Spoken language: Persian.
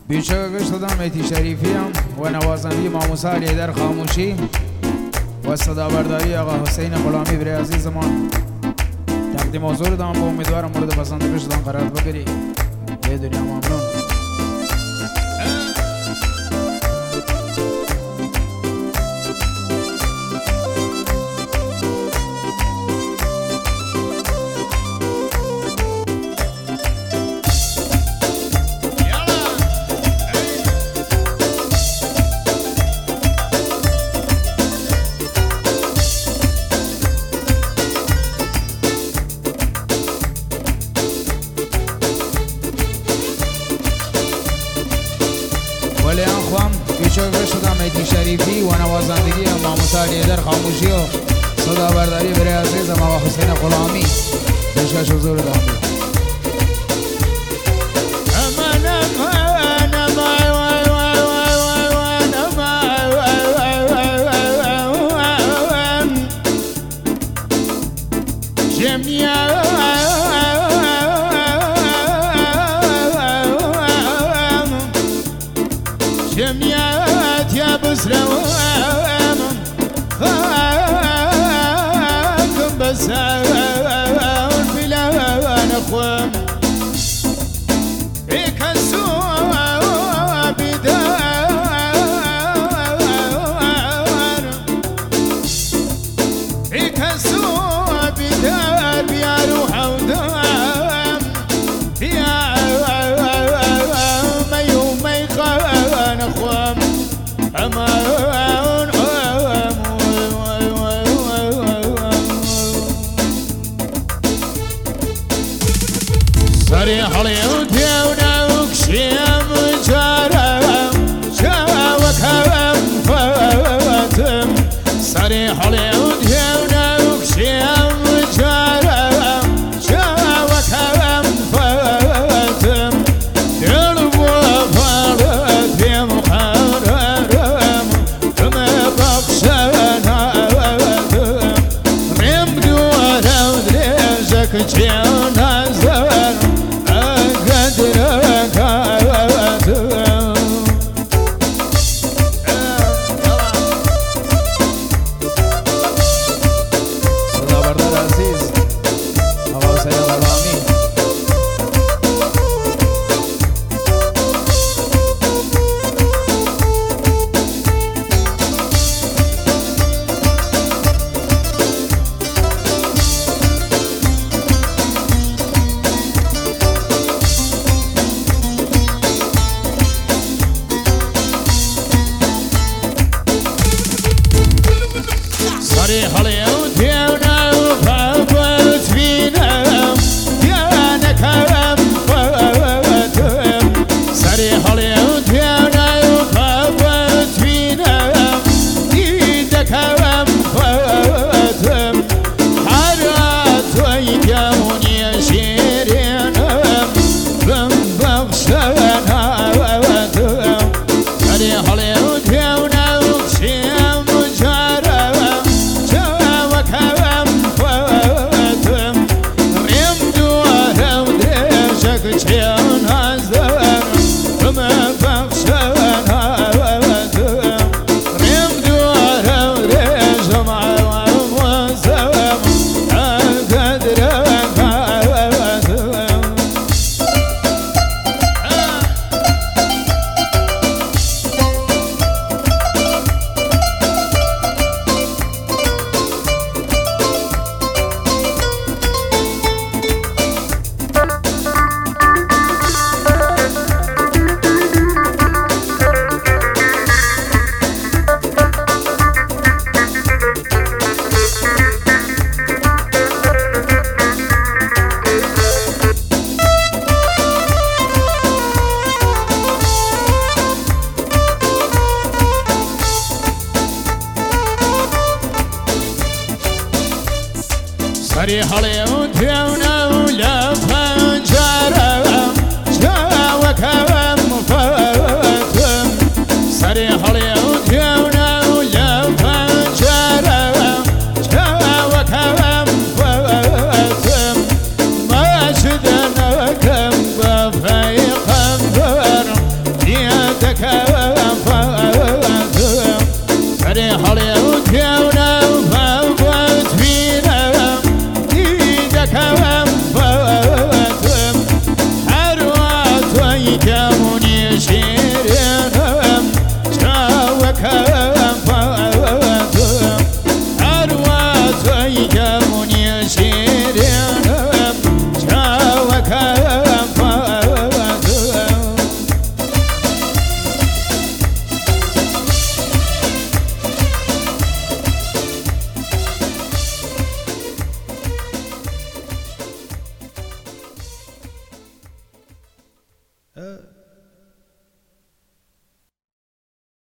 بیچه گشت دادم ایتی شریفیم و نوازندگی ماموسا علی در خاموشی و صدا برداری آقا حسین غلامی بری عزیزمان تقدیم حضور دام با امیدوارم مورد پسندش دام قرار بگیری. یه دنیا ممنون. ولی خواهم بیچه شدم ایتی شریفی و نوازندگی ماموسا علی در خاموشی و صدا برداری برای عزیزم آقا حسین غلامی پیشکش حضور دام. جمعيات يا بسلوان خاكم بساوان فلان اخوان يكسوا بدار يكسوا بدار يا روح ودام يا صريح اليوم وناوك شيم جارم شاوك هم فاتم صريح اليوم وناوك شيم جارم شاوك هم فاتم درب وفارت في مقررم فما بخشنا رمد ولو دريجك جيونا زوان صدا بردار عزیز آقا حسین غلامی. صريح اليوم ديونا وفابت فينا ديانا كرم فاتم صريح اليوم ديونا وفابت فينا ديدا كرم فاتم حرات ويكون يشيرين بمبخشنا واتم صريح اليوم ديونا وكشيم جارم صريح اليوم ديونا ولا فنجارم جاوك هم فاتم صريح اليوم ديونا ولا فنجارم جاوك هم فاتم ما شدنا كم بفايق انظر وكوام